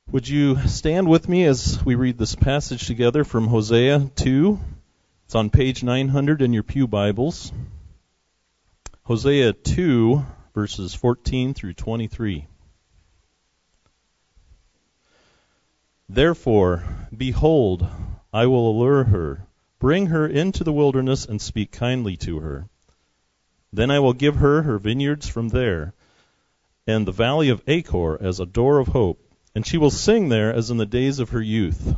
Would you stand with me as we read this passage together from Hosea 2? It's on page 900 in your pew Bibles. Hosea 2, verses 14 through 23. Therefore, behold, I will allure her, bring her into the wilderness, and speak kindly to her. Then I will give her her vineyards from there, and the valley of Achor as a door of hope. And she will sing there as in the days of her youth,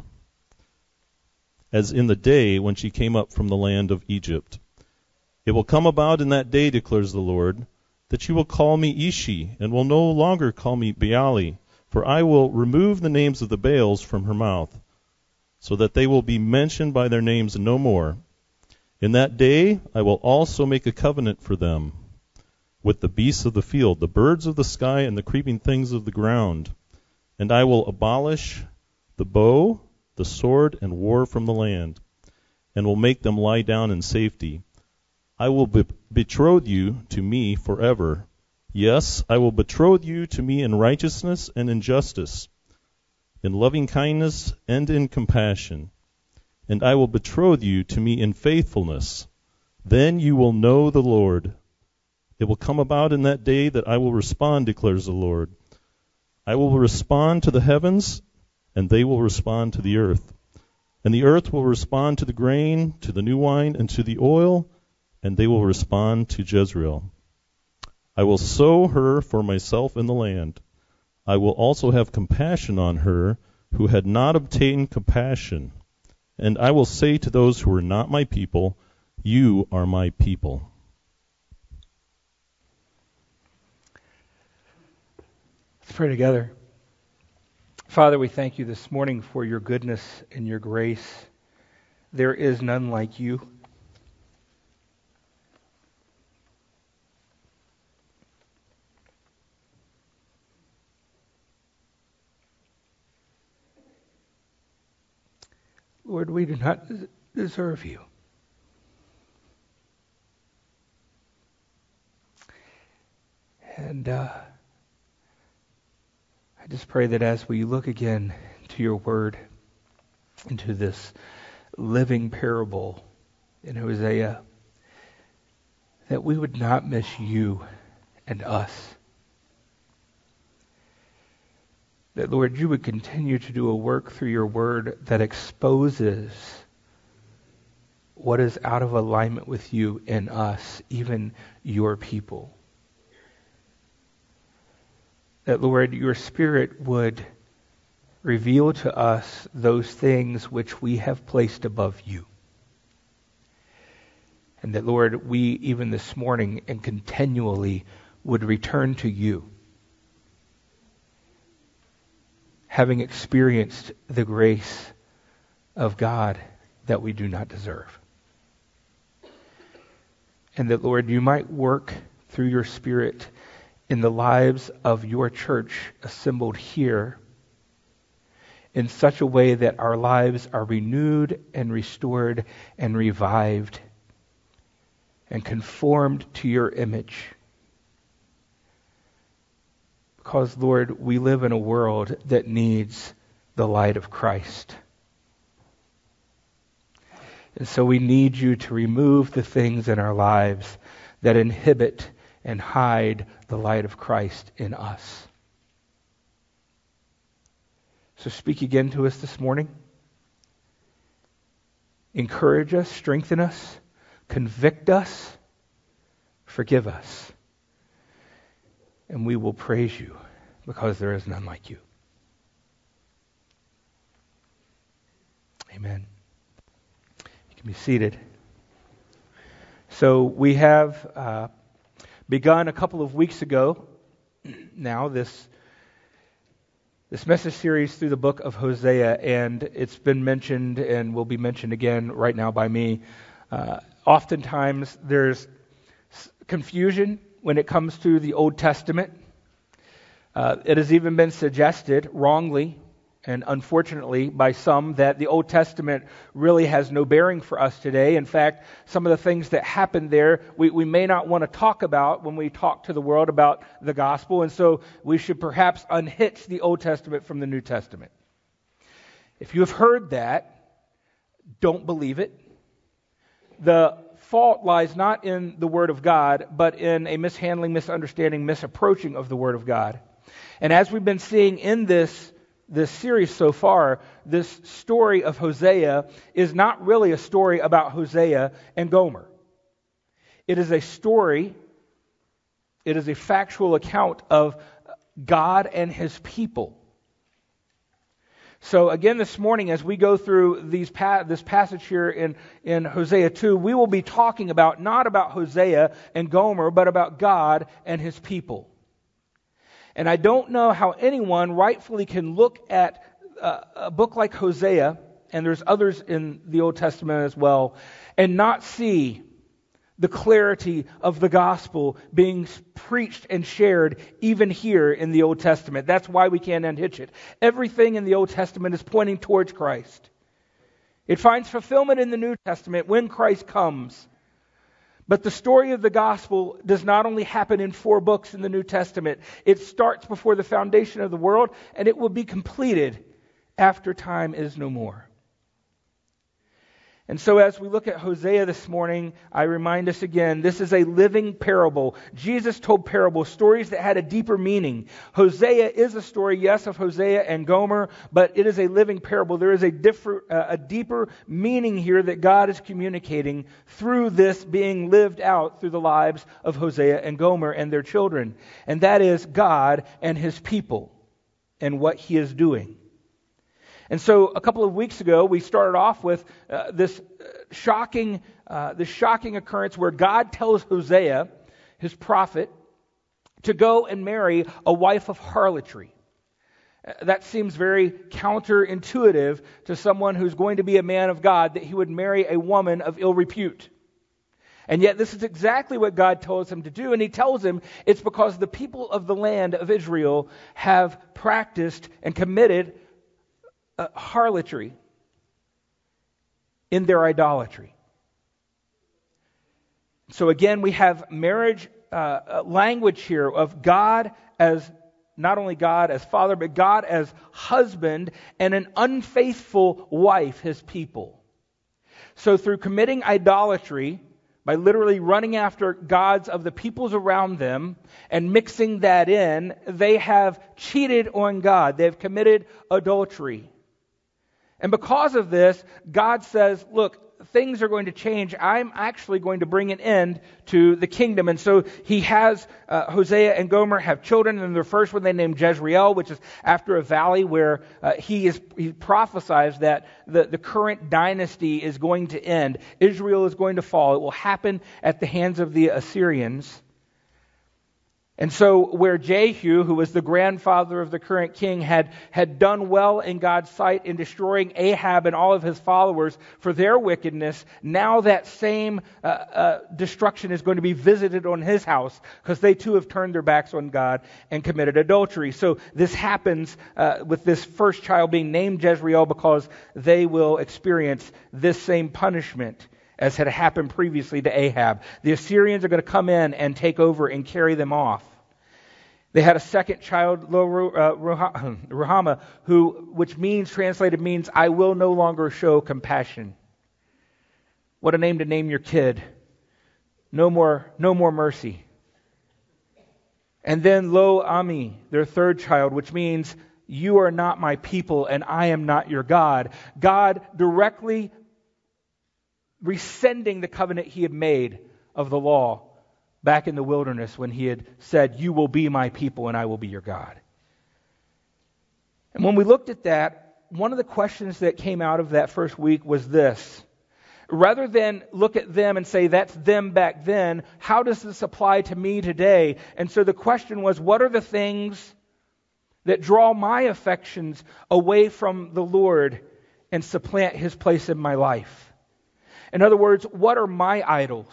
as in the day when she came up from the land of Egypt. It will come about in that day, declares the Lord, that she will call me Ishi, and will no longer call me Baali, for I will remove the names of the Baals from her mouth, so that they will be mentioned by their names no more. In that day I will also make a covenant for them with the beasts of the field, the birds of the sky, and the creeping things of the ground. And I will abolish the bow, the sword, and war from the land, and will make them lie down in safety. I will betroth you to me forever. Yes, I will betroth you to me in righteousness and in justice, in loving kindness and in compassion. And I will betroth you to me in faithfulness. Then you will know the Lord. It will come about in that day that I will respond, declares the Lord. I will respond to the heavens, and they will respond to the earth. And the earth will respond to the grain, to the new wine, and to the oil, and they will respond to Jezreel. I will sow her for myself in the land. I will also have compassion on her who had not obtained compassion. And I will say to those who are not my people, you are my people. Let's pray together. Father, we thank you this morning for your goodness and your grace. There is none like you. Lord, we do not deserve you. And I just pray that as we look again to your word, into this living parable in Hosea, that we would not miss you and us. That, Lord, you would continue to do a work through your word that exposes what is out of alignment with you in us, even your people. That, Lord, your Spirit would reveal to us those things which we have placed above you. And that, Lord, we, even this morning and continually, would return to you, having experienced the grace of God that we do not deserve. And that, Lord, you might work through your Spirit in the lives of your church assembled here in such a way that our lives are renewed and restored and revived and conformed to your image. Because, Lord, we live in a world that needs the light of Christ. And so we need you to remove the things in our lives that inhibit and hide the light of Christ in us. So speak again to us this morning. Encourage us, strengthen us, convict us, forgive us. And we will praise you because there is none like you. Amen. You can be seated. So we have begun a couple of weeks ago now this message series through the book of Hosea, and it's been mentioned and will be mentioned again right now by me. Oftentimes there's confusion when it comes to the Old Testament. It has even been suggested wrongly and unfortunately by some, that the Old Testament really has no bearing for us today. In fact, some of the things that happened there we may not want to talk about when we talk to the world about the gospel, and so we should perhaps unhitch the Old Testament from the New Testament. If you have heard that, don't believe it. The fault lies not in the Word of God, but in a mishandling, misunderstanding, misapproaching of the Word of God. And as we've been seeing in this series so far, this story of Hosea is not really a story about Hosea and Gomer. It is a story, it is a factual account of God and His people. So again this morning, as we go through this passage here in Hosea 2, we will be talking about not about Hosea and Gomer, but about God and His people. And I don't know how anyone rightfully can look at a book like Hosea, and there's others in the Old Testament as well, and not see the clarity of the gospel being preached and shared even here in the Old Testament. That's why we can't unhitch it. Everything in the Old Testament is pointing towards Christ. It finds fulfillment in the New Testament when Christ comes. But the story of the gospel does not only happen in 4 books in the New Testament. It starts before the foundation of the world, and it will be completed after time is no more. And so as we look at Hosea this morning, I remind us again, this is a living parable. Jesus told parables, stories that had a deeper meaning. Hosea is a story, yes, of Hosea and Gomer, but it is a living parable. There is a deeper meaning here that God is communicating through this being lived out through the lives of Hosea and Gomer and their children. And that is God and His people and what He is doing. And so a couple of weeks ago, we started off with this shocking occurrence where God tells Hosea, his prophet, to go and marry a wife of harlotry. That seems very counterintuitive to someone who's going to be a man of God, that he would marry a woman of ill repute. And yet this is exactly what God tells him to do. And He tells him it's because the people of the land of Israel have practiced and committed harlotry in their idolatry. So again, we have marriage language here of God as not only God as father, but God as husband, and an unfaithful wife, His people. So through committing idolatry, by literally running after gods of the peoples around them and mixing that in, they have cheated on God. They have committed adultery. And because of this, God says, look, things are going to change. I'm actually going to bring an end to the kingdom. And so He has Hosea and Gomer have children. And their first one they named Jezreel, which is after a valley where he prophesies that the current dynasty is going to end. Israel is going to fall. It will happen at the hands of the Assyrians. And so where Jehu, who was the grandfather of the current king, had done well in God's sight in destroying Ahab and all of his followers for their wickedness, now that same destruction is going to be visited on his house because they too have turned their backs on God and committed adultery. So this happens with this first child being named Jezreel because they will experience this same punishment as had happened previously to Ahab. The Assyrians are going to come in and take over and carry them off. They had a second child, Ruhamah, translated means, I will no longer show compassion. What a name to name your kid. No more mercy. And then Lo Ami, their third child, which means, you are not my people and I am not your God. God directly rescinding the covenant He had made of the law back in the wilderness when He had said, you will be my people and I will be your God. And when we looked at that, one of the questions that came out of that first week was this. Rather than look at them and say, that's them back then, how does this apply to me today? And so the question was, what are the things that draw my affections away from the Lord and supplant His place in my life? In other words, what are my idols?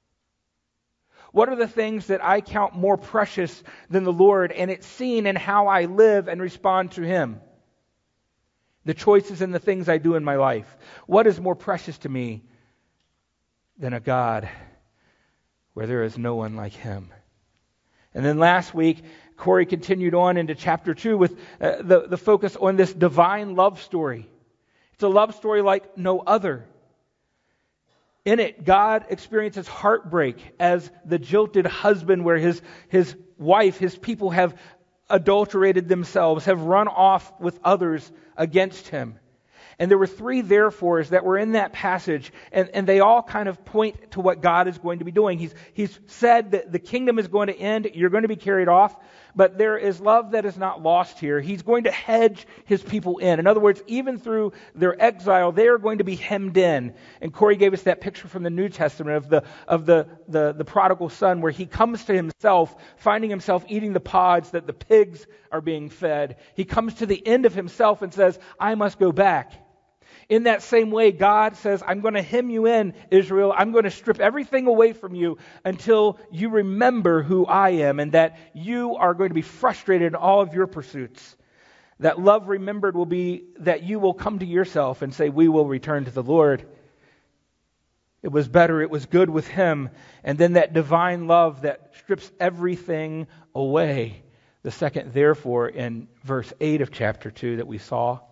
What are the things that I count more precious than the Lord, and it's seen in how I live and respond to Him? the choices and the things I do in my life. What is more precious to me than a God where there is no one like him? And then last week, Corey continued on into chapter 2 with the focus on this divine love story. It's a love story like no other. In it, God experiences heartbreak as the jilted husband where his wife, his people have adulterated themselves, have run off with others against him. And there were 3 therefores that were in that passage, and they all kind of point to what God is going to be doing. He's said that the kingdom is going to end, you're going to be carried off, but there is love that is not lost here. He's going to hedge his people in. In other words, even through their exile, they are going to be hemmed in. And Corey gave us that picture from the New Testament of the prodigal son, where he comes to himself, finding himself eating the pods that the pigs are being fed. He comes to the end of himself and says, I must go back. In that same way, God says, I'm going to hem you in, Israel. I'm going to strip everything away from you until you remember who I am, and that you are going to be frustrated in all of your pursuits. That love remembered will be that you will come to yourself and say, we will return to the Lord. It was better, it was good with him. And then that divine love that strips everything away. The second, therefore, in verse 8 of chapter 2 that we saw.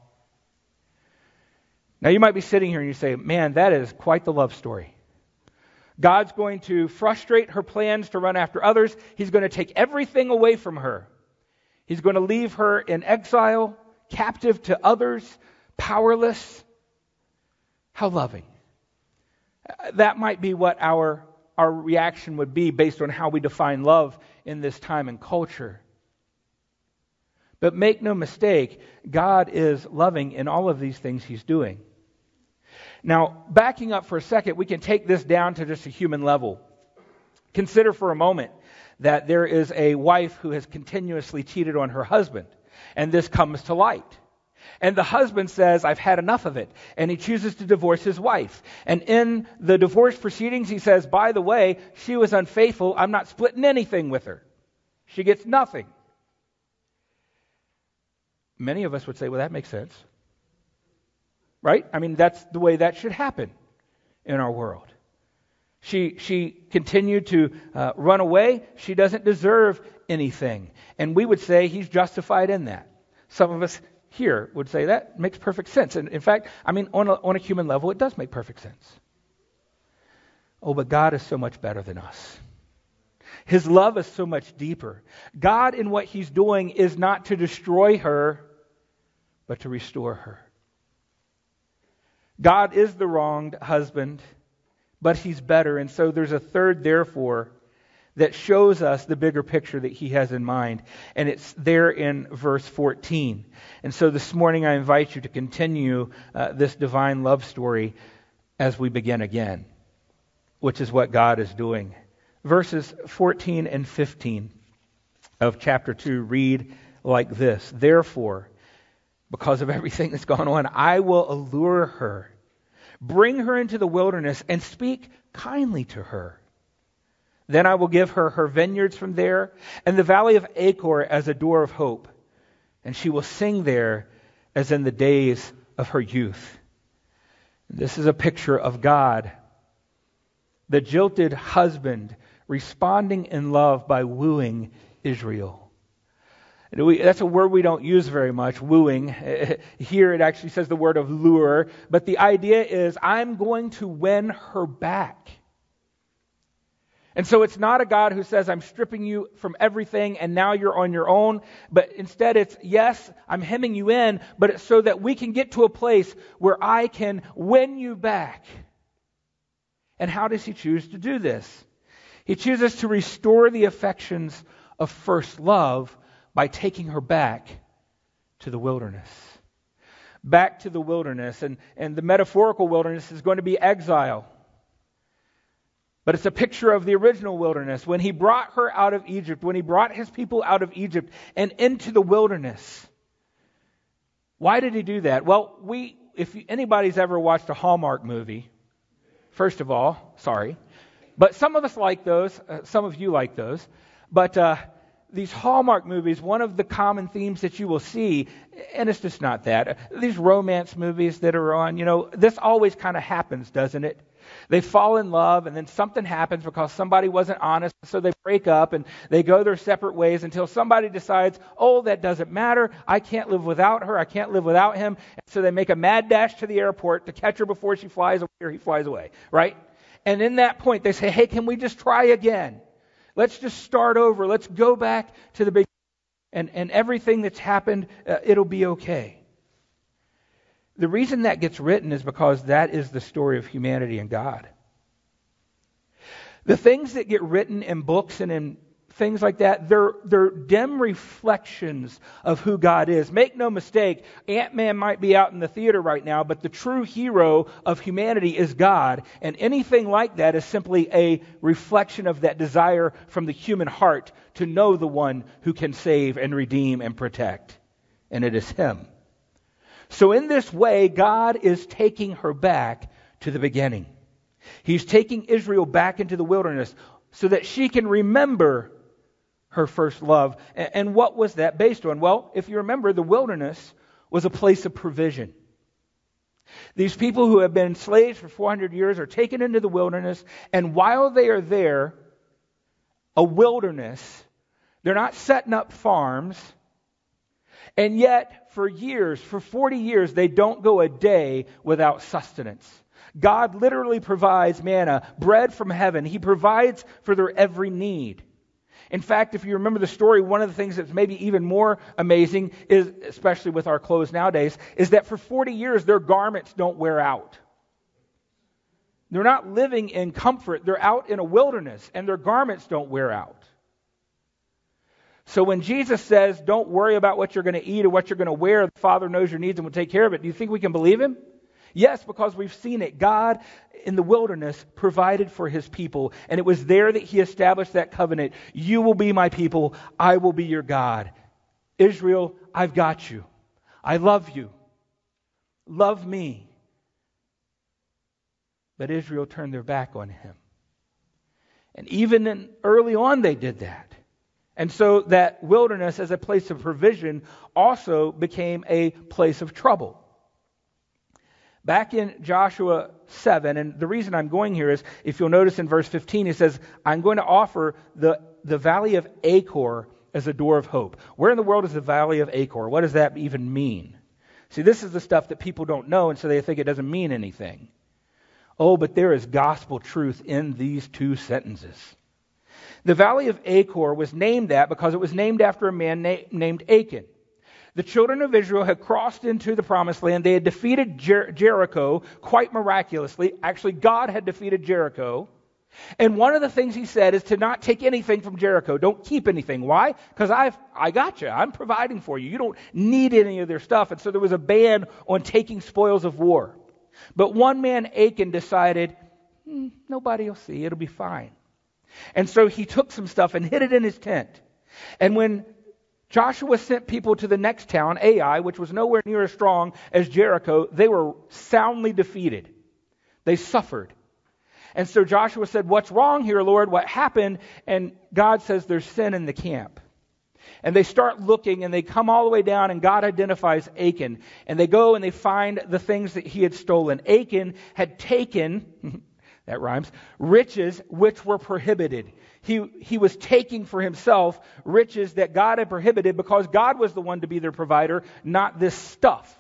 Now you might be sitting here and you say, man, that is quite the love story. God's going to frustrate her plans to run after others. He's going to take everything away from her. He's going to leave her in exile, captive to others, powerless. How loving. That might be what our reaction would be based on how we define love in this time and culture. But make no mistake, God is loving in all of these things he's doing. Now, backing up for a second, we can take this down to just a human level. Consider for a moment that there is a wife who has continuously cheated on her husband, and this comes to light. And the husband says, I've had enough of it, and he chooses to divorce his wife. And in the divorce proceedings, he says, by the way, she was unfaithful. I'm not splitting anything with her. She gets nothing. Many of us would say, well, that makes sense. Right? I mean, that's the way that should happen in our world. She continued to run away. She doesn't deserve anything. And we would say he's justified in that. Some of us here would say that makes perfect sense. And in fact, I mean, on a human level, it does make perfect sense. Oh, but God is so much better than us. His love is so much deeper. God, in what he's doing, is not to destroy her, but to restore her. God is the wronged husband, but he's better. And so there's a third therefore that shows us the bigger picture that he has in mind. And it's there in verse 14. And so this morning I invite you to continue this divine love story as we begin again, which is what God is doing. Verses 14 and 15 of chapter 2 read like this. Therefore, because of everything that's gone on, I will allure her, bring her into the wilderness, and speak kindly to her. Then I will give her her vineyards from there, and the valley of Achor as a door of hope. And she will sing there as in the days of her youth. This is a picture of God, the jilted husband, responding in love by wooing Israel. That's a word we don't use very much, wooing. Here it actually says the word of lure. But the idea is, I'm going to win her back. And so it's not a God who says, I'm stripping you from everything and now you're on your own. But instead it's, yes, I'm hemming you in, but it's so that we can get to a place where I can win you back. And how does he choose to do this? He chooses to restore the affections of first love by taking her back to the wilderness. Back to the wilderness. And the metaphorical wilderness is going to be exile. But it's a picture of the original wilderness. When he brought her out of Egypt, when he brought his people out of Egypt and into the wilderness. Why did he do that? Well, if anybody's ever watched a Hallmark movie, first of all, sorry. But some of us like those. Some of you like those. But these Hallmark movies, one of the common themes that you will see, and it's just not that, these romance movies that are on, this always kind of happens, doesn't it? They fall in love, and then something happens because somebody wasn't honest, so they break up, and they go their separate ways until somebody decides, oh, that doesn't matter, I can't live without her, I can't live without him, and so they make a mad dash to the airport to catch her before she flies away or he flies away, right? And in that point, they say, hey, can we just try again? Let's just start over. Let's go back to the beginning. And everything that's happened, it'll be okay. The reason that gets written is because that is the story of humanity and God. The things that get written in books and in things like that, they're dim reflections of who God is. Make no mistake, Ant-Man might be out in the theater right now, but the true hero of humanity is God. And anything like that is simply a reflection of that desire from the human heart to know the one who can save and redeem and protect. And it is Him. So in this way, God is taking her back to the beginning. He's taking Israel back into the wilderness so that she can remember her first love. And what was that based on? Well, if you remember, the wilderness was a place of provision. These people who have been slaves for 400 years are taken into the wilderness, and while they are there, a wilderness, they're not setting up farms, and yet for years, for 40 years, they don't go a day without sustenance. God literally provides manna, bread from heaven. He provides for their every need. In fact, if you remember the story, one of the things that's maybe even more amazing, is, especially with our clothes nowadays, is that for 40 years their garments don't wear out. They're not living in comfort. They're out in a wilderness, and their garments don't wear out. So when Jesus says, don't worry about what you're going to eat or what you're going to wear, the Father knows your needs and will take care of it, do you think we can believe Him? Yes, because we've seen it. God in the wilderness provided for His people, and it was there that He established that covenant. You will be my people. I will be your God. Israel, I've got you. I love you. Love me. But Israel turned their back on Him. And even early on they did that. And so that wilderness as a place of provision also became a place of trouble. Back in Joshua 7, and the reason I'm going here is, if you'll notice in verse 15, he says, I'm going to offer the valley of Achor as a door of hope. Where in the world is the valley of Achor? What does that even mean? See, this is the stuff that people don't know, and so they think it doesn't mean anything. Oh, but there is gospel truth in these two sentences. The valley of Achor was named that because it was named after a man named Achan. The children of Israel had crossed into the promised land. They had defeated Jericho quite miraculously. Actually, God had defeated Jericho. And one of the things He said is to not take anything from Jericho. Don't keep anything. Why? Because I got you. I'm providing for you. You don't need any of their stuff. And so there was a ban on taking spoils of war. But one man, Achan, decided, nobody will see. It'll be fine. And so he took some stuff and hid it in his tent. And when Joshua sent people to the next town, Ai, which was nowhere near as strong as Jericho, they were soundly defeated. They suffered. And so Joshua said, what's wrong here, Lord? What happened? And God says there's sin in the camp. And they start looking, and they come all the way down, and God identifies Achan. And they go and they find the things that he had stolen. Achan had taken, that rhymes, riches which were prohibited. He was taking for himself riches that God had prohibited because God was the one to be their provider, not this stuff.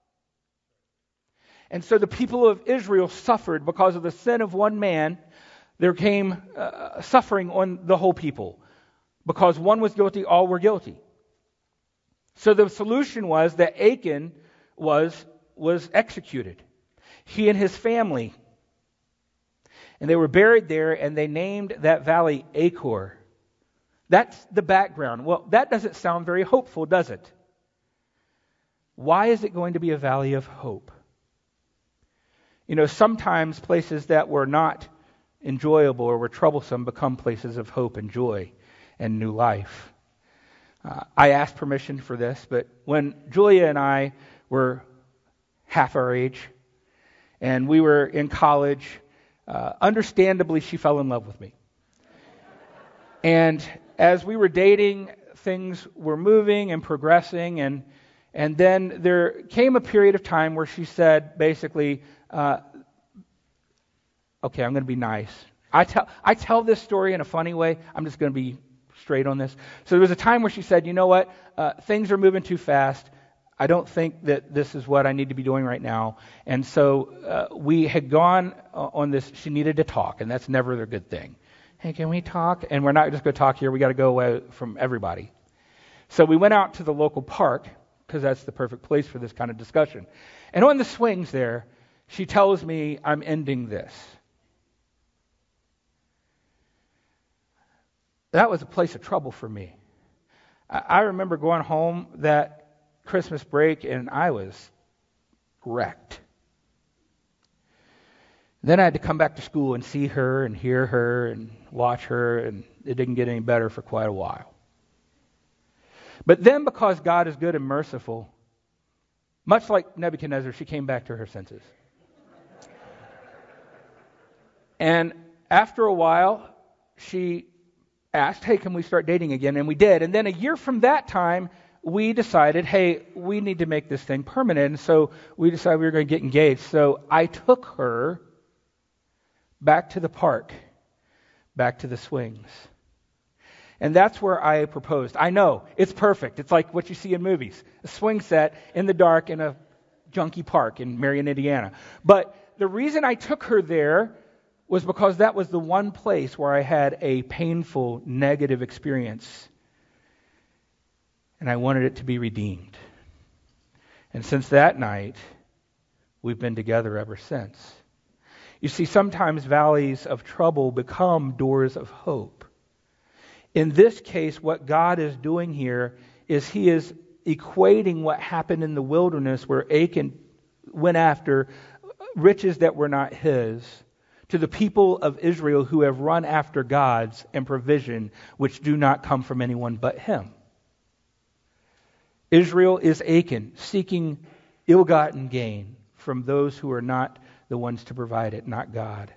And so the people of Israel suffered because of the sin of one man. There came suffering on the whole people. Because one was guilty, all were guilty. So the solution was that Achan was executed. He and his family. And they were buried there, and they named that valley Achor. That's the background. Well, that doesn't sound very hopeful, does it? Why is it going to be a valley of hope? You know, sometimes places that were not enjoyable or were troublesome become places of hope and joy and new life. I asked permission for this, but when Julia and I were half our age, and we were in college, understandably, she fell in love with me. And as we were dating, things were moving and progressing, and then there came a period of time where she said, basically, okay, I'm going to be nice. I tell this story in a funny way. I'm just going to be straight on this. So there was a time where she said, you know what, things are moving too fast. I don't think that this is what I need to be doing right now. And so we had gone on this. She needed to talk, and that's never a good thing. Hey, can we talk? And we're not just going to talk here. We got to go away from everybody. So we went out to the local park, because that's the perfect place for this kind of discussion. And on the swings there, she tells me, I'm ending this. That was a place of trouble for me. I remember going home that Christmas break, and I was wrecked. Then I had to come back to school and see her and hear her and watch her, and it didn't get any better for quite a while. But then, because God is good and merciful, much like Nebuchadnezzar, she came back to her senses. And after a while, she asked, hey, can we start dating again? And we did. And then a year from that time, we decided, hey, we need to make this thing permanent. And so we decided we were going to get engaged. So I took her back to the park, back to the swings. And that's where I proposed. I know, it's perfect. It's like what you see in movies. A swing set in the dark in a junky park in Marion, Indiana. But the reason I took her there was because that was the one place where I had a painful, negative experience. And I wanted it to be redeemed. And since that night, we've been together ever since. You see, sometimes valleys of trouble become doors of hope. In this case, what God is doing here is He is equating what happened in the wilderness where Achan went after riches that were not his to the people of Israel who have run after gods and provision which do not come from anyone but Him. Israel is Achan, seeking ill-gotten gain from those who are not the ones to provide it, not God.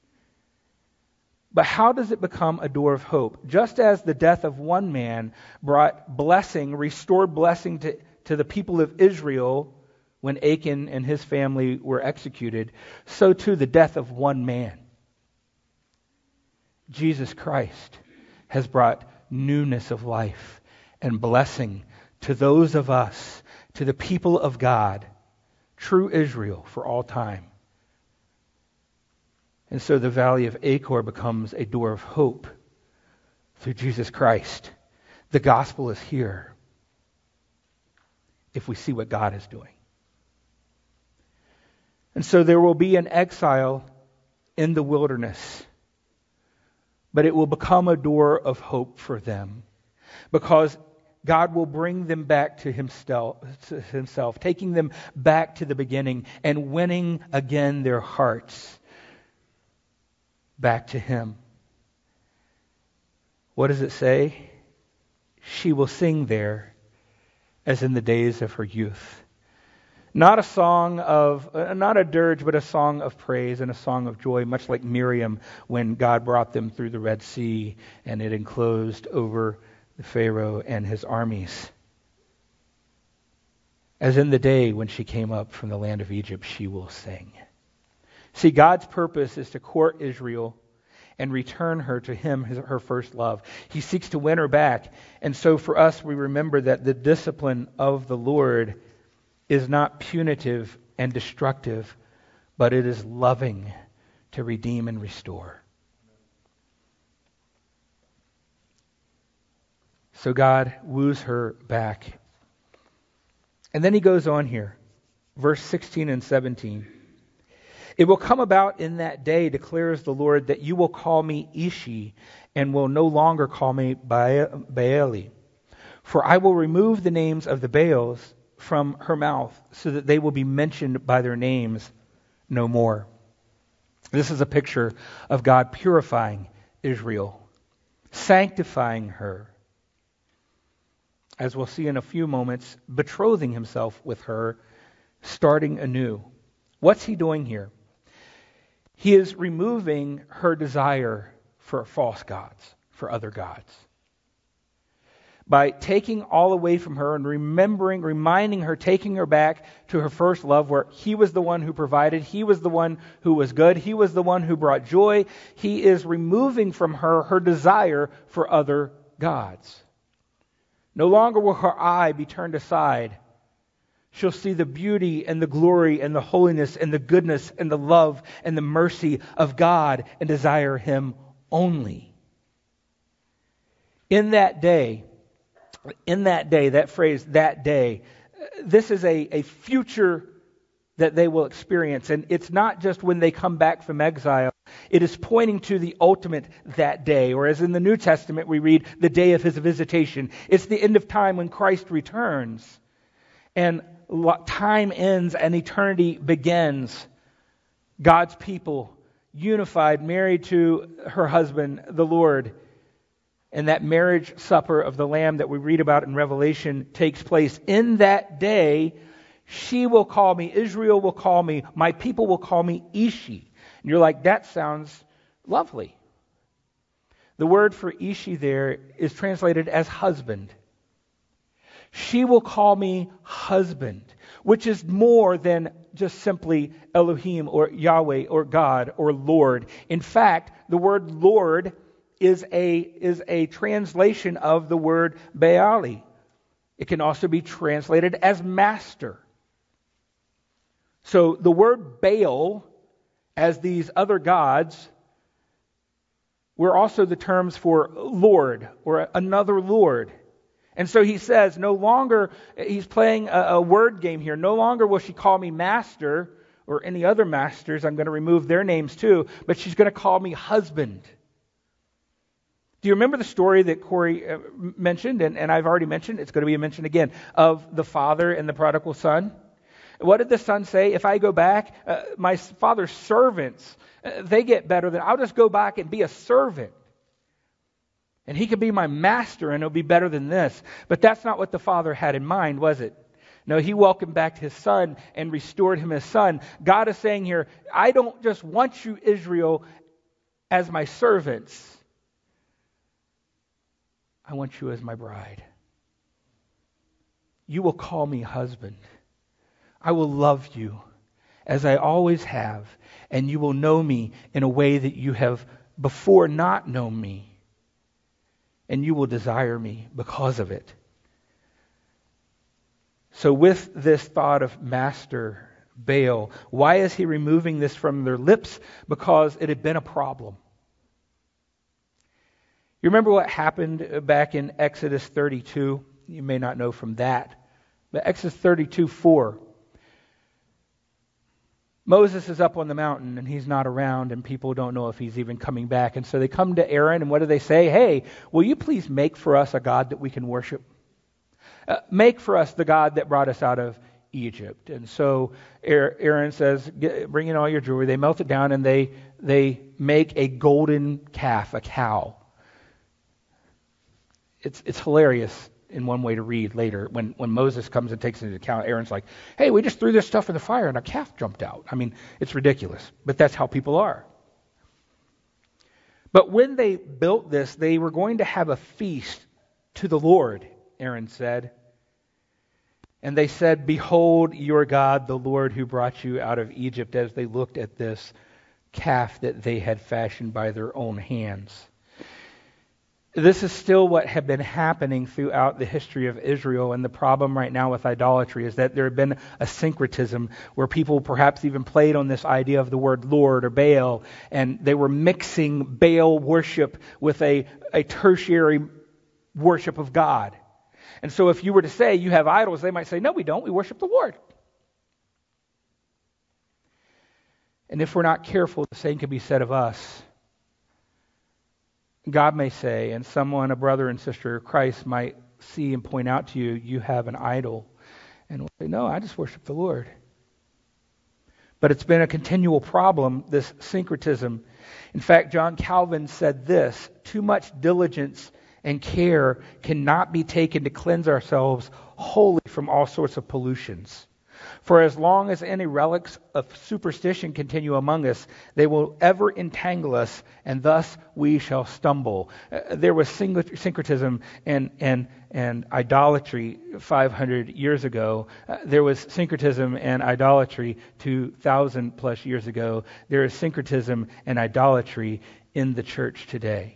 But how does it become a door of hope? Just as the death of one man brought blessing, restored blessing to the people of Israel when Achan and his family were executed, so too the death of one man, Jesus Christ, has brought newness of life and blessing to those of us, to the people of God, true Israel for all time. And so the valley of Achor becomes a door of hope through Jesus Christ. The gospel is here if we see what God is doing. And so there will be an exile in the wilderness, but it will become a door of hope for them because God will bring them back to Himself, taking them back to the beginning and winning again their hearts back to Him. What does it say? She will sing there as in the days of her youth. Not a song of, not a dirge, but a song of praise and a song of joy, much like Miriam when God brought them through the Red Sea and it enclosed over the Pharaoh and his armies. As in the day when she came up from the land of Egypt, she will sing. See, God's purpose is to court Israel and return her to Him, her first love. He seeks to win her back. And so for us, we remember that the discipline of the Lord is not punitive and destructive, but it is loving to redeem and restore. So God woos her back. And then He goes on here, verse 16 and 17. It will come about in that day, declares the Lord, that you will call me Ishi and will no longer call me Baali. For I will remove the names of the Baals from her mouth so that they will be mentioned by their names no more. This is a picture of God purifying Israel, sanctifying her. As we'll see in a few moments, betrothing Himself with her, starting anew. What's He doing here? He is removing her desire for false gods, for other gods. by taking all away from her and reminding her, taking her back to her first love, where He was the one who provided, He was the one who was good, He was the one who brought joy. He is removing from her her desire for other gods. No longer will her eye be turned aside. She'll see the beauty and the glory and the holiness and the goodness and the love and the mercy of God and desire Him only. In that day, that phrase, that day, this is a future that they will experience. And it's not just when they come back from exile. It is pointing to the ultimate that day. Or as in the New Testament we read, the day of His visitation. It's the end of time when Christ returns. And time ends and eternity begins. God's people, unified, married to her husband, the Lord. And that marriage supper of the Lamb that we read about in Revelation takes place. In that day, she will call me, Israel will call me, my people will call me Ishi. And you're like, that sounds lovely. The word for Ishi there is translated as husband. She will call me husband, which is more than just simply Elohim or Yahweh or God or Lord. In fact, the word Lord is a translation of the word Baali. It can also be translated as master. So the word Baal, as these other gods, were also the terms for Lord or another Lord. And so he says, no longer, he's playing a word game here. No longer will she call me master or any other masters. I'm going to remove their names too. But she's going to call me husband. Do you remember the story that Corey mentioned, and I've already mentioned, it's going to be mentioned again, of the father and the prodigal son? What did the son say? If I go back, my father's servants, they get better than, I'll just go back and be a servant. And he could be my master and it'll be better than this. But that's not what the father had in mind, was it? No, he welcomed back his son and restored him as son. God is saying here, I don't just want you, Israel, as my servants. I want you as my bride. You will call me husband. I will love you as I always have, and you will know me in a way that you have before not known me, and you will desire me because of it. So with this thought of master, Baal, why is he removing this from their lips? Because it had been a problem. You remember what happened back in Exodus 32? You may not know from that. But Exodus 32:4. Moses is up on the mountain and he's not around and people don't know if he's even coming back. And so they come to Aaron and what do they say? Hey, will you please make for us a God that we can worship? Make for us the God that brought us out of Egypt. And so Aaron says, bring in all your jewelry. They melt it down and they make a golden calf, a cow. It's hilarious in one way to read later. When Moses comes and takes into account, Aaron's like, hey, we just threw this stuff in the fire and a calf jumped out. I mean, it's ridiculous. But that's how people are. But when they built this, they were going to have a feast to the Lord, Aaron said. And they said, behold your God, the Lord who brought you out of Egypt, as they looked at this calf that they had fashioned by their own hands. This is still what had been happening throughout the history of Israel, and the problem right now with idolatry is that there had been a syncretism where people perhaps even played on this idea of the word Lord or Baal, and they were mixing Baal worship with a tertiary worship of God. And so if you were to say you have idols, they might say, no, we don't, we worship the Lord. And if we're not careful, the same can be said of us. God may say, and someone, a brother and sister of Christ, might see and point out to you, you have an idol. And we'll say, no, I just worship the Lord. But it's been a continual problem, this syncretism. In fact, John Calvin said this, too much diligence and care cannot be taken to cleanse ourselves wholly from all sorts of pollutions. For as long as any relics of superstition continue among us, they will ever entangle us, and thus we shall stumble. There was syncretism and idolatry 500 years ago. There was syncretism and idolatry 2,000 plus years ago. There is syncretism and idolatry in the church today.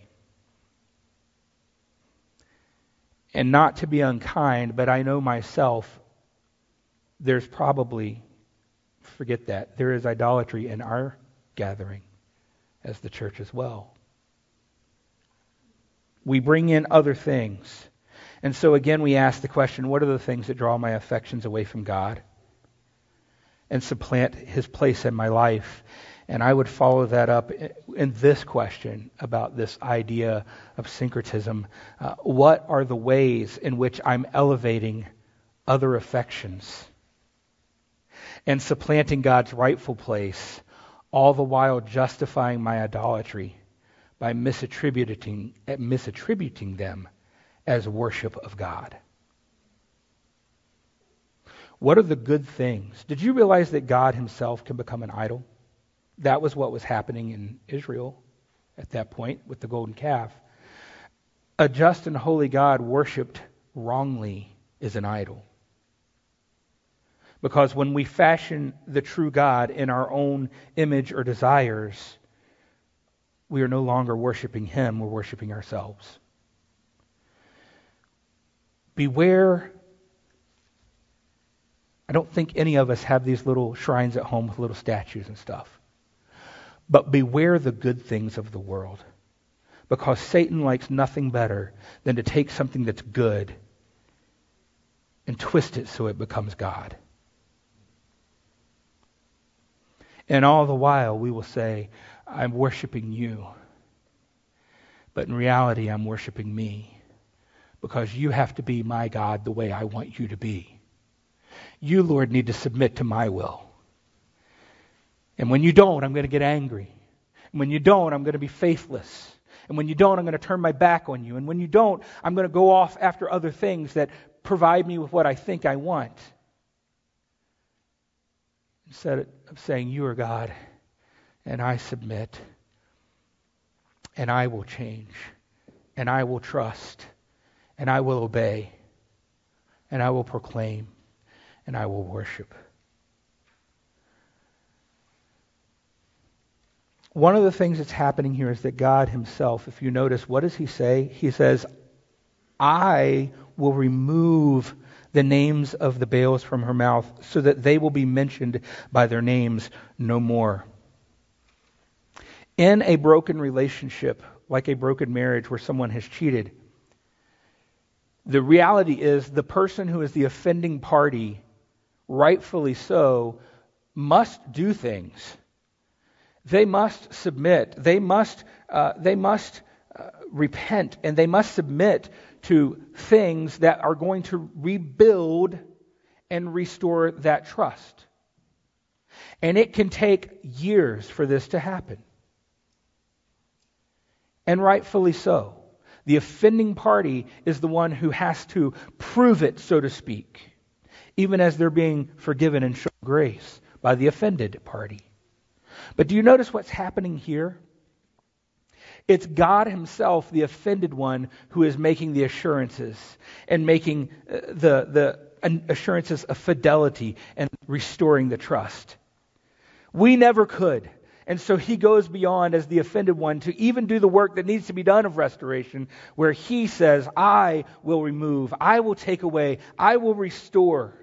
And not to be unkind, but I know myself, there's probably, forget that, there is idolatry in our gathering as the church as well. We bring in other things. And so again we ask the question, what are the things that draw my affections away from God and supplant His place in my life? And I would follow that up in this question about this idea of syncretism. What are the ways in which I'm elevating other affections and supplanting God's rightful place, all the while justifying my idolatry by misattributing them as worship of God? What are the good things? Did you realize that God Himself can become an idol? That was what was happening in Israel at that point with the golden calf. A just and holy God worshipped wrongly is an idol. Because when we fashion the true God in our own image or desires, we are no longer worshiping Him, we're worshiping ourselves. Beware. I don't think any of us have these little shrines at home with little statues and stuff. But beware the good things of the world, because Satan likes nothing better than to take something that's good and twist it so it becomes God. And all the while we will say, I'm worshiping you. But in reality, I'm worshiping me, because you have to be my God the way I want you to be. You, Lord, need to submit to my will. And when you don't, I'm going to get angry. And when you don't, I'm going to be faithless. And when you don't, I'm going to turn my back on you. And when you don't, I'm going to go off after other things that provide me with what I think I want. Instead of saying, you are God, and I submit, and I will change, and I will trust, and I will obey, and I will proclaim, and I will worship. One of the things that's happening here is that God Himself, if you notice, what does He say? He says, I will remove the names of the Baals from her mouth, so that they will be mentioned by their names no more. In a broken relationship, like a broken marriage where someone has cheated, the reality is the person who is the offending party, rightfully so, must do things. They must submit. They must repent, and they must submit to things that are going to rebuild and restore that trust. And it can take years for this to happen. And rightfully so. The offending party is the one who has to prove it, so to speak, even as they're being forgiven and shown grace by the offended party. But do you notice what's happening here? It's God Himself, the offended one, who is making the assurances and making the assurances of fidelity and restoring the trust. We never could. And so He goes beyond as the offended one to even do the work that needs to be done of restoration, where He says, I will remove, I will take away, I will restore.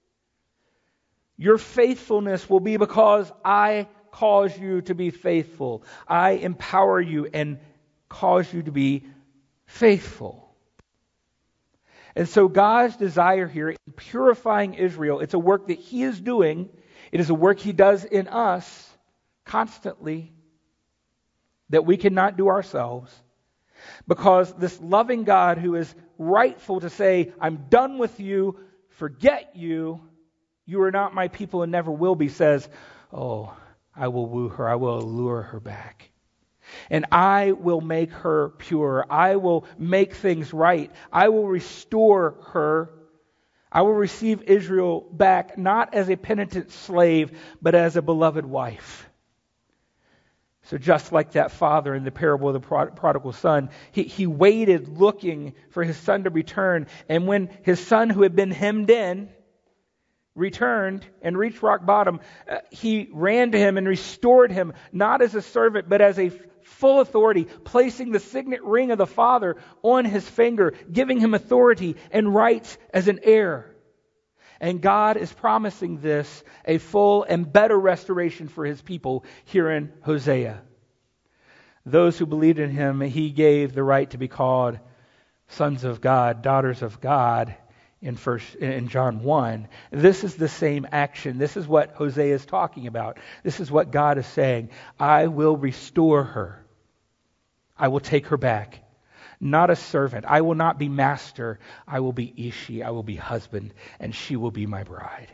Your faithfulness will be because I cause you to be faithful. I empower you and cause you to be faithful. And so God's desire here in purifying Israel, it's a work that He is doing. It is a work He does in us constantly that we cannot do ourselves. Because this loving God who is rightful to say, I'm done with you, forget you, you are not my people and never will be, says, oh, I will woo her, I will allure her back. And I will make her pure. I will make things right. I will restore her. I will receive Israel back, not as a penitent slave, but as a beloved wife. So just like that father in the parable of the prodigal son, he waited looking for his son to return. And when his son, who had been hemmed in, returned and reached rock bottom, he ran to him and restored him, not as a servant, but as a full authority, placing the signet ring of the father on his finger, giving him authority and rights as an heir. And God is promising this, a full and better restoration for his people here in Hosea. Those who believed in him, he gave the right to be called sons of God, daughters of God in John 1. This is the same action. This is what Hosea is talking about. This is what God is saying. I will restore her. I will take her back. Not a servant. I will not be master. I will be Ishi. I will be husband, and she will be my bride.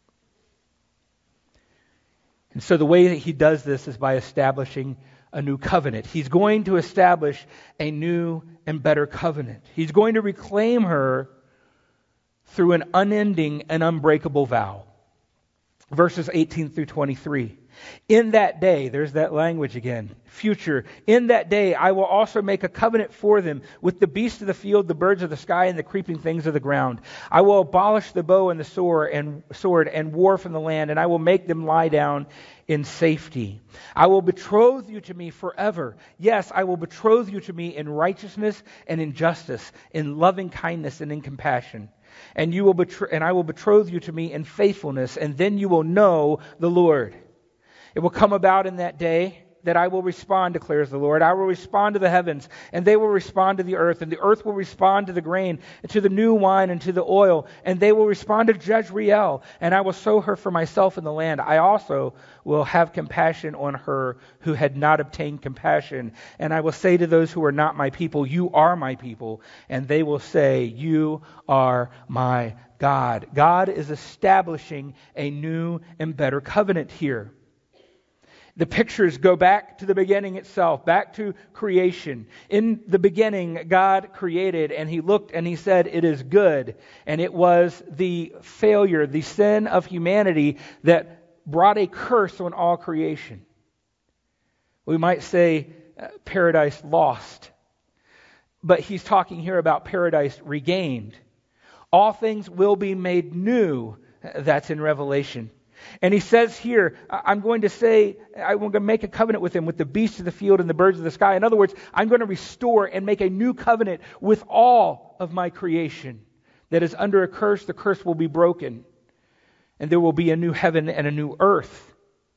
And so the way that he does this is by establishing a new covenant. He's going to establish a new and better covenant. He's going to reclaim her through an unending and unbreakable vow. Verses 18 through 23. In that day, there's that language again, future. In that day, I will also make a covenant for them with the beasts of the field, the birds of the sky, and the creeping things of the ground. I will abolish the bow and the sword and war from the land, and I will make them lie down in safety. I will betroth you to me forever. Yes, I will betroth you to me in righteousness and in justice, in loving kindness and in compassion. And I will betroth you to me in faithfulness, and then you will know the Lord. It will come about in that day that I will respond, declares the Lord. I will respond to the heavens, and they will respond to the earth, and the earth will respond to the grain, and to the new wine, and to the oil, and they will respond to Jezreel, and I will sow her for myself in the land. I also will have compassion on her who had not obtained compassion, and I will say to those who are not my people, you are my people, and they will say, you are my God. God is establishing a new and better covenant here. The pictures go back to the beginning itself, back to creation. In the beginning, God created, and he looked and he said, it is good. And it was the failure, the sin of humanity that brought a curse on all creation. We might say paradise lost. But he's talking here about paradise regained. All things will be made new. That's in Revelation. And he says here, I'm going to make a covenant with him, with the beasts of the field and the birds of the sky. In other words, I'm going to restore and make a new covenant with all of my creation that is under a curse. The curse will be broken, and there will be a new heaven and a new earth.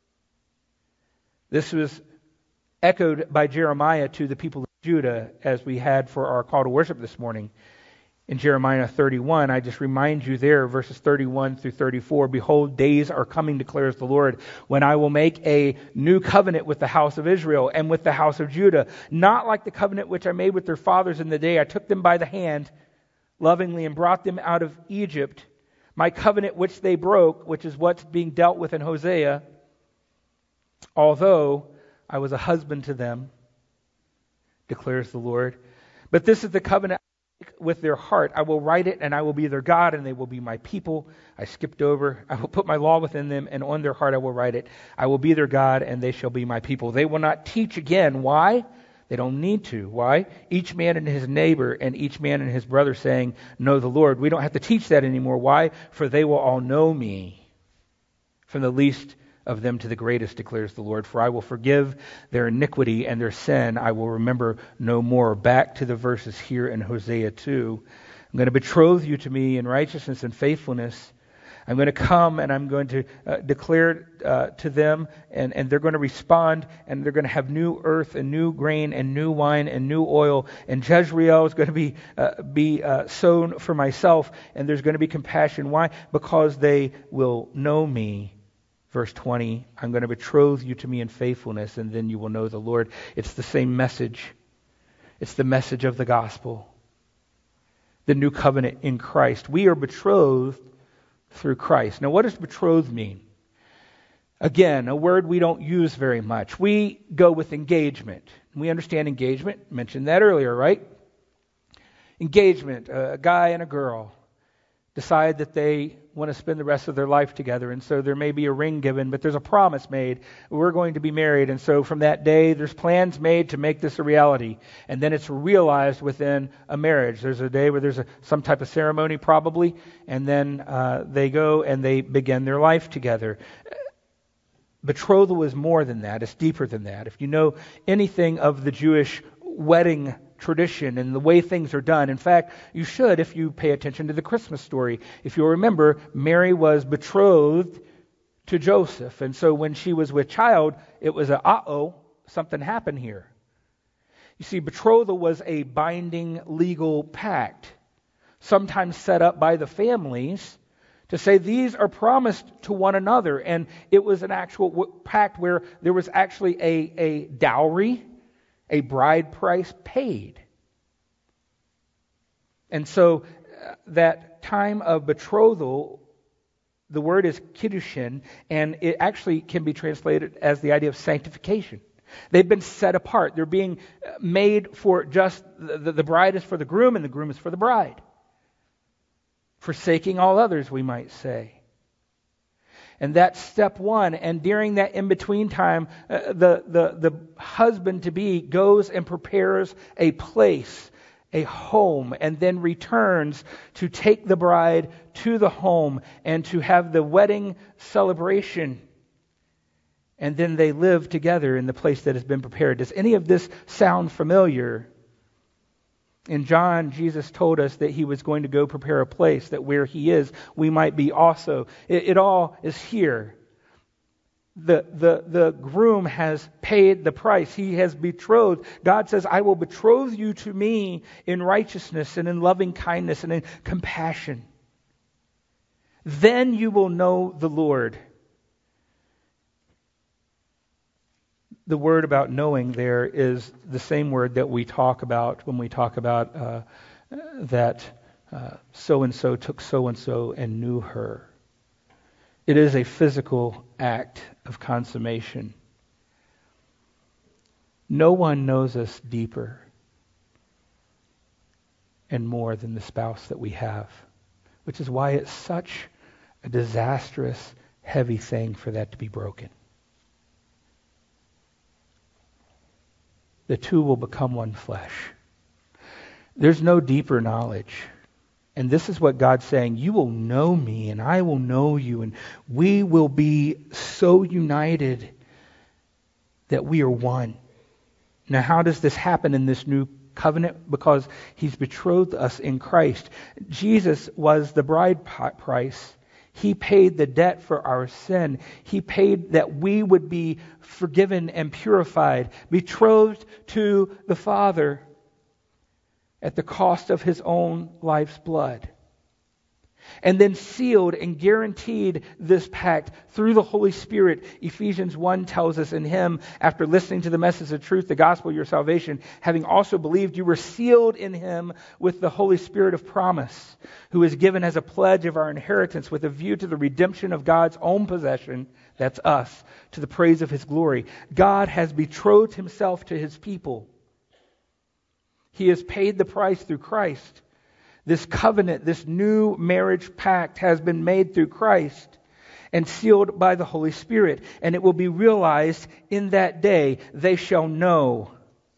This was echoed by Jeremiah to the people of Judah, as we had for our call to worship this morning. In Jeremiah 31, I just remind you there, verses 31 through 34, behold, days are coming, declares the Lord, when I will make a new covenant with the house of Israel and with the house of Judah, not like the covenant which I made with their fathers in the day I took them by the hand lovingly and brought them out of Egypt, my covenant which they broke, which is what's being dealt with in Hosea, although I was a husband to them, declares the Lord. But this is the covenant with their heart. I will write it, and I will be their God, and they will be my people. I skipped over. I will put my law within them, and on their heart I will write it. I will be their God, and they shall be my people. They will not teach again. Why? They don't need to. Why? Each man and his neighbor, and each man and his brother saying, know the Lord. We don't have to teach that anymore. Why? For they will all know me, from the least of them to the greatest, declares the Lord. For I will forgive their iniquity and their sin I will remember no more. Back to the verses here in Hosea 2. I'm going to betroth you to me in righteousness and faithfulness. I'm going to come and I'm going to declare to them, and they're going to respond, and they're going to have new earth and new grain and new wine and new oil. And Jezreel is going to be sown for myself, and there's going to be compassion. Why? Because they will know me. Verse 20, I'm going to betroth you to me in faithfulness, and then you will know the Lord. It's the same message. It's the message of the gospel. The new covenant in Christ. We are betrothed through Christ. Now, what does betrothed mean? Again, a word we don't use very much. We go with engagement. We understand engagement. Mentioned that earlier, right? Engagement, a guy and a girl decide that they want to spend the rest of their life together. And so there may be a ring given, but there's a promise made. We're going to be married. And so from that day, there's plans made to make this a reality. And then it's realized within a marriage. There's a day where there's some type of ceremony probably, and then they go and they begin their life together. Betrothal is more than that. It's deeper than that. If you know anything of the Jewish wedding tradition and the way things are done. In fact, you should if you pay attention to the Christmas story. If you'll remember, Mary was betrothed to Joseph. And so when she was with child, it was something happened here. You see, betrothal was a binding legal pact, sometimes set up by the families to say these are promised to one another. And it was an actual pact where there was actually a dowry, a bride price paid. And so that time of betrothal, the word is kiddushin, and it actually can be translated as the idea of sanctification. They've been set apart. They're being made for just, the bride is for the groom and the groom is for the bride. Forsaking all others, we might say. And that's step one. And during that in-between time, the husband-to-be goes and prepares a place, a home, and then returns to take the bride to the home and to have the wedding celebration. And then they live together in the place that has been prepared. Does any of this sound familiar? In John, Jesus told us that he was going to go prepare a place, that where he is, we might be also. It all is here. The groom has paid the price. He has betrothed. God says, I will betroth you to me in righteousness and in loving kindness and in compassion. Then you will know the Lord. The word about knowing there is the same word that we talk about when we talk about that so-and-so took so-and-so and knew her. It is a physical act of consummation. No one knows us deeper and more than the spouse that we have, which is why it's such a disastrous, heavy thing for that to be broken. The two will become one flesh. There's no deeper knowledge. And this is what God's saying. You will know me and I will know you. And we will be so united that we are one. Now, how does this happen in this new covenant? Because he's betrothed us in Christ. Jesus was the bride price. He paid the debt for our sin. He paid that we would be forgiven and purified, betrothed to the Father at the cost of his own life's blood. And then sealed and guaranteed this pact through the Holy Spirit. Ephesians 1 tells us, in him, after listening to the message of truth, the gospel of your salvation, having also believed, you were sealed in him with the Holy Spirit of promise, who is given as a pledge of our inheritance with a view to the redemption of God's own possession, that's us, to the praise of his glory. God has betrothed himself to his people. He has paid the price through Christ. This covenant, this new marriage pact has been made through Christ and sealed by the Holy Spirit. And it will be realized in that day, they shall know.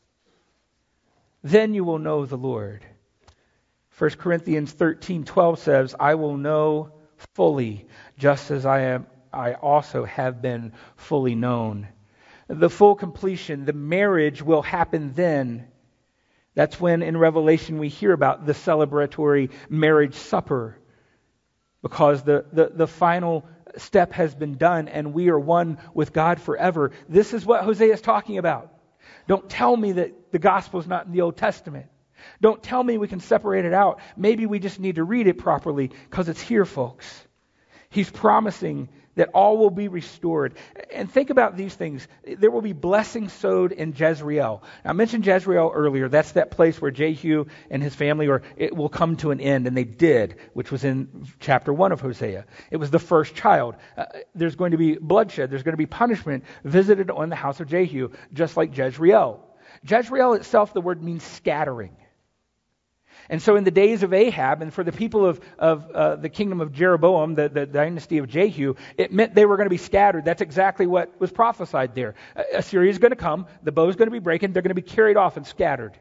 Then you will know the Lord. 1 Corinthians 13:12 says, I will know fully, just as I also have been fully known. The full completion, the marriage will happen then. That's when in Revelation we hear about the celebratory marriage supper, because the final step has been done and we are one with God forever. This is what Hosea is talking about. Don't tell me that the gospel is not in the Old Testament. Don't tell me we can separate it out. Maybe we just need to read it properly, because it's here, folks. He's promising that all will be restored. And think about these things. There will be blessing sowed in Jezreel. Now, I mentioned Jezreel earlier. That's that place where Jehu and his family, or it will come to an end, and they did, which was in chapter 1 of Hosea. It was the first child. There's going to be bloodshed. There's going to be punishment visited on the house of Jehu, just like Jezreel. Jezreel itself, the word means scattering. And so in the days of Ahab, and for the people of the kingdom of Jeroboam, the dynasty of Jehu, it meant they were going to be scattered. That's exactly what was prophesied there. Assyria is going to come, the bow is going to be breaking, they're going to be carried off and scattered.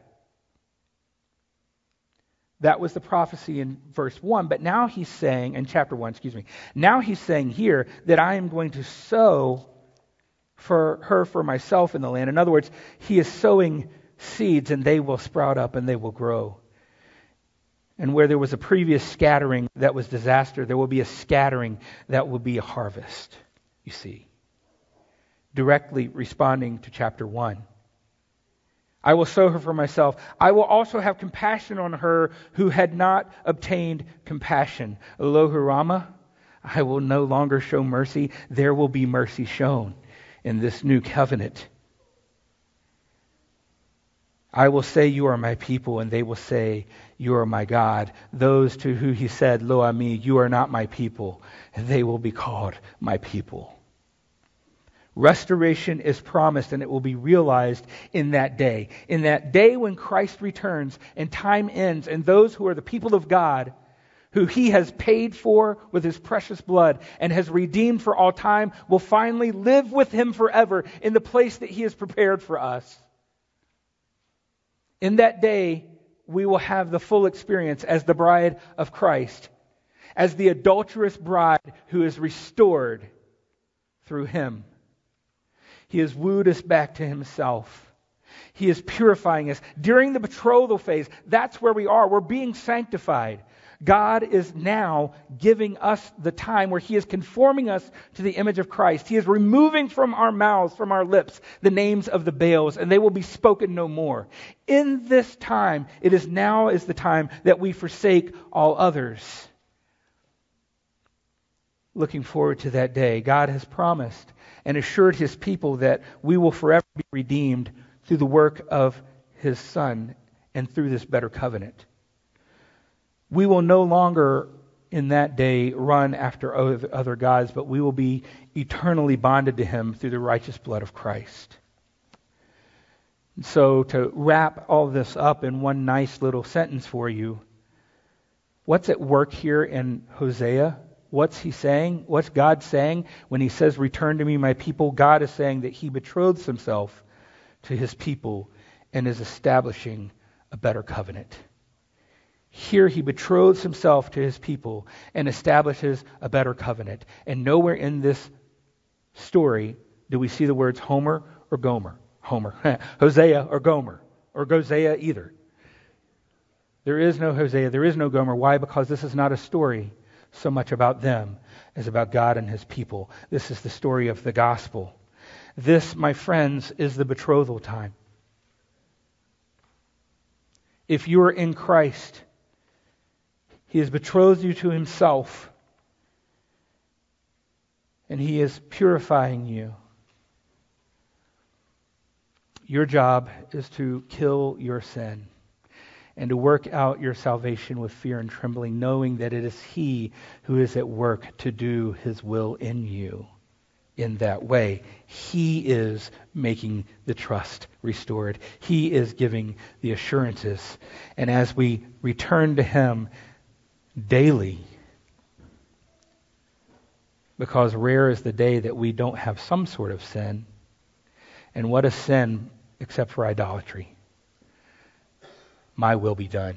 That was the prophecy in verse 1. But now he's saying, in chapter 1, now he's saying here that I am going to sow for myself in the land. In other words, he is sowing seeds and they will sprout up and they will grow. And where there was a previous scattering that was disaster, there will be a scattering that will be a harvest, you see. Directly responding to chapter 1. I will sow her for myself. I will also have compassion on her who had not obtained compassion. Lo-hu-rama, I will no longer show mercy. There will be mercy shown in this new covenant. I will say, you are my people, and they will say, you are my God. Those to whom he said, Lo ami, you are not my people, and they will be called my people. Restoration is promised, and it will be realized in that day. In that day when Christ returns and time ends, and those who are the people of God, who he has paid for with his precious blood and has redeemed for all time, will finally live with him forever in the place that he has prepared for us. In that day, we will have the full experience as the bride of Christ, as the adulterous bride who is restored through him. He has wooed us back to himself. He is purifying us. During the betrothal phase, that's where we are. We're being sanctified. God is now giving us the time where he is conforming us to the image of Christ. He is removing from our mouths, from our lips, the names of the Baals, and they will be spoken no more. In this time, it is now is the time that we forsake all others. Looking forward to that day, God has promised and assured his people that we will forever be redeemed through the work of his Son and through this better covenant. We will no longer in that day run after other gods, but we will be eternally bonded to him through the righteous blood of Christ. And so to wrap all this up in one nice little sentence for you, what's at work here in Hosea? What's he saying? What's God saying when he says, return to me, my people? God is saying that he betroths himself to his people and is establishing a better covenant. Here he betroths himself to his people and establishes a better covenant. And nowhere in this story do we see the words Homer or Gomer. Hosea or Gomer. Or Gosea either. There is no Hosea, there is no Gomer. Why? Because this is not a story so much about them as about God and his people. This is the story of the gospel. This, my friends, is the betrothal time. If you are in Christ, he has betrothed you to himself, and he is purifying you. Your job is to kill your sin and to work out your salvation with fear and trembling, knowing that it is he who is at work to do his will in you. In that way, he is making the trust restored. He is giving the assurances. And as we return to him daily, because rare is the day that we don't have some sort of sin. And what is sin except for idolatry? My will be done.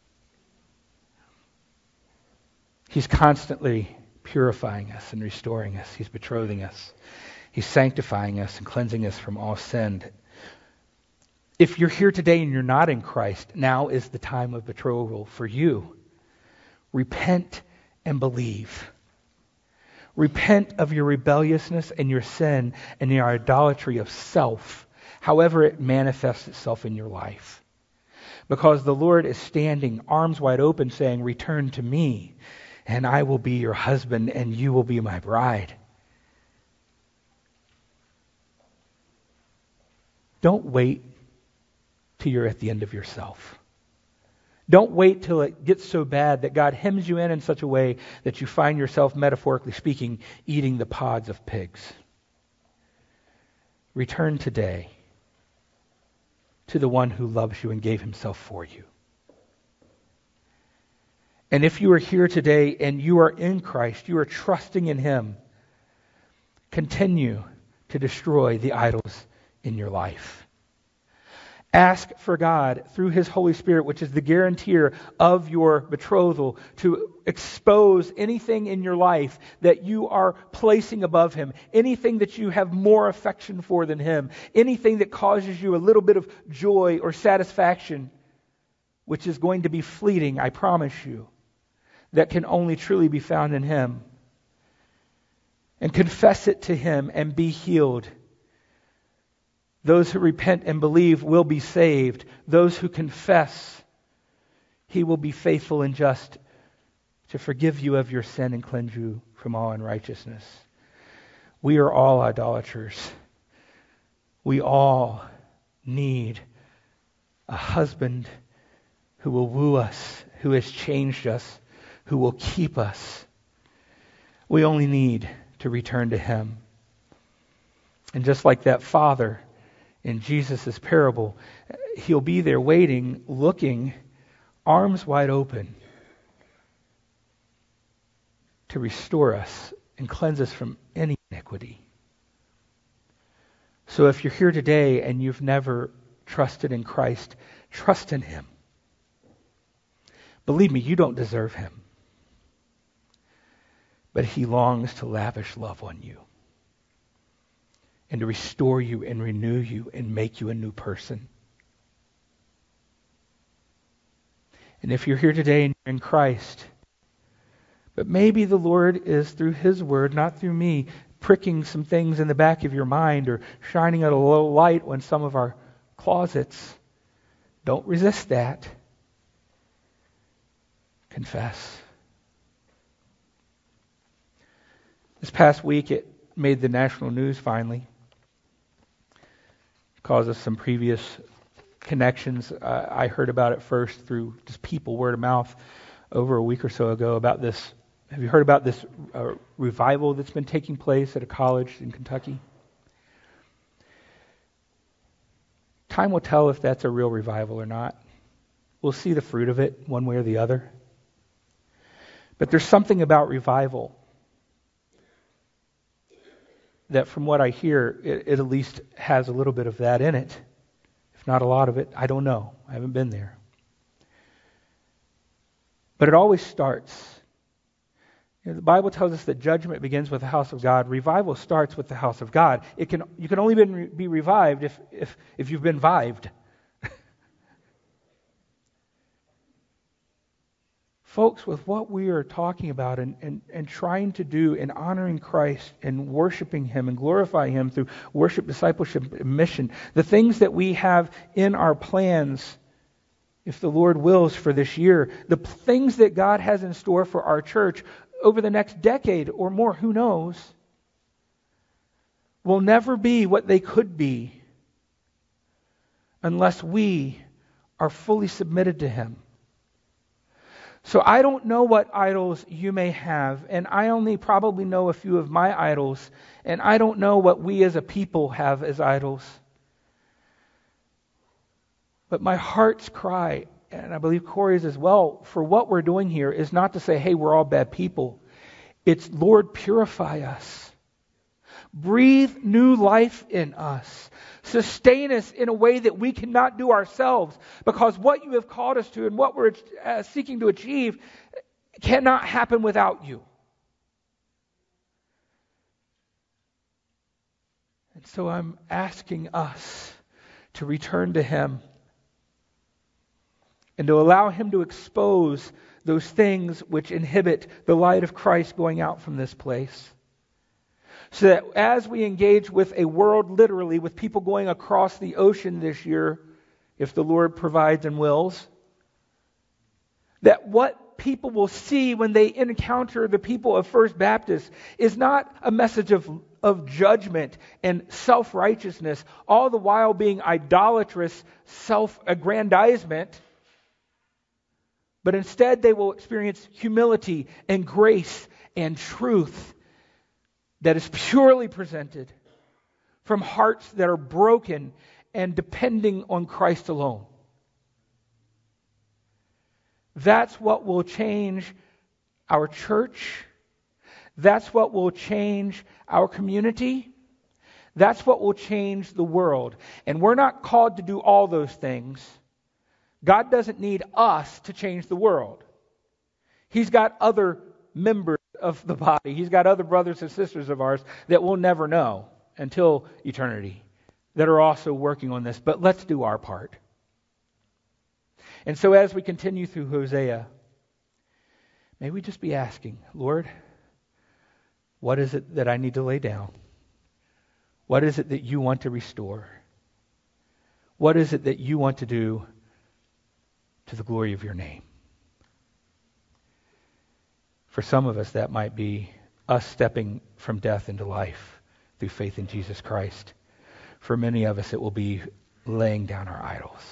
He's constantly purifying us and restoring us. He's betrothing us. He's sanctifying us and cleansing us from all sin. If you're here today and you're not in Christ, now is the time of betrothal for you. Repent and believe. Repent of your rebelliousness and your sin and your idolatry of self, however it manifests itself in your life. Because the Lord is standing arms wide open saying, return to me, and I will be your husband, and you will be my bride. Don't wait till you're at the end of yourself. Don't wait till it gets so bad that God hems you in such a way that you find yourself, metaphorically speaking, eating the pods of pigs. Return today to the one who loves you and gave himself for you. And if you are here today and you are in Christ, you are trusting in Him, continue to destroy the idols in your life. Ask for God through His Holy Spirit, which is the guarantor of your betrothal, to expose anything in your life that you are placing above Him, anything that you have more affection for than Him, anything that causes you a little bit of joy or satisfaction, which is going to be fleeting, I promise you, that can only truly be found in Him. And confess it to Him and be healed. Those who repent and believe will be saved. Those who confess, He will be faithful and just to forgive you of your sin and cleanse you from all unrighteousness. We are all idolaters. We all need a husband who will woo us, who has changed us, who will keep us. We only need to return to Him. And just like that father in Jesus' parable, He'll be there waiting, looking, arms wide open to restore us and cleanse us from any iniquity. So if you're here today and you've never trusted in Christ, trust in Him. Believe me, you don't deserve Him. But He longs to lavish love on you and to restore you and renew you and make you a new person. And if you're here today and you're in Christ, but maybe the Lord is through His Word, not through me, pricking some things in the back of your mind or shining a little light on some of our closets, don't resist that. Confess. This past week, it made the national news finally. Caused us some previous connections. I heard about it first through just people, word of mouth, over a week or so ago about this. Have you heard about this revival that's been taking place at a college in Kentucky? Time will tell if that's a real revival or not. We'll see the fruit of it one way or the other. But there's something about revival that, from what I hear, it at least has a little bit of that in it. If not a lot of it, I don't know. I haven't been there. But it always starts. The Bible tells us that judgment begins with the house of God. Revival starts with the house of God. You can only be revived if you've been vived. Folks, with what we are talking about and trying to do in honoring Christ and worshiping Him and glorifying Him through worship, discipleship, and mission, the things that we have in our plans, if the Lord wills, for this year, the things that God has in store for our church over the next decade or more, who knows, will never be what they could be unless we are fully submitted to Him. So I don't know what idols you may have, and I only probably know a few of my idols, and I don't know what we as a people have as idols. But my heart's cry, and I believe Corey's as well, for what we're doing here is not to say, hey, we're all bad people. It's, Lord, purify us. Breathe new life in us. Sustain us in a way that we cannot do ourselves, because what you have called us to and what we're seeking to achieve cannot happen without you. And so I'm asking us to return to Him and to allow Him to expose those things which inhibit the light of Christ going out from this place. So that as we engage with a world, literally, with people going across the ocean this year, if the Lord provides and wills, that what people will see when they encounter the people of First Baptist is not a message of judgment and self-righteousness, all the while being idolatrous self-aggrandizement, but instead they will experience humility and grace and truth that is purely presented from hearts that are broken and depending on Christ alone. That's what will change our church. That's what will change our community. That's what will change the world. And we're not called to do all those things. God doesn't need us to change the world. He's got other members of the body. He's got other brothers and sisters of ours that we'll never know until eternity that are also working on this. But let's do our part. And so as we continue through Hosea, may we just be asking, Lord, what is it that I need to lay down? What is it that you want to restore? What is it that you want to do to the glory of your name? For some of us, that might be us stepping from death into life through faith in Jesus Christ. For many of us, it will be laying down our idols.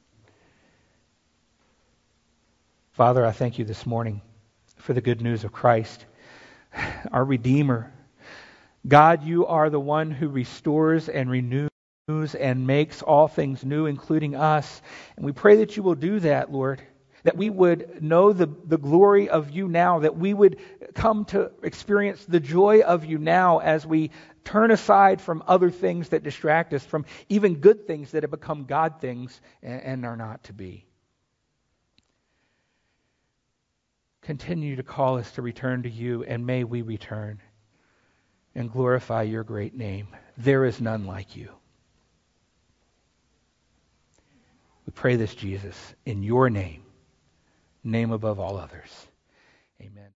Father, I thank you this morning for the good news of Christ, our Redeemer. God, you are the one who restores and renews and makes all things new, including us. And we pray that you will do that, Lord, that we would know the glory of you now, that we would come to experience the joy of you now as we turn aside from other things that distract us, from even good things that have become God things and are not to be. Continue to call us to return to you, and may we return and glorify your great name. There is none like you. We pray this, Jesus, in your name above all others. Amen.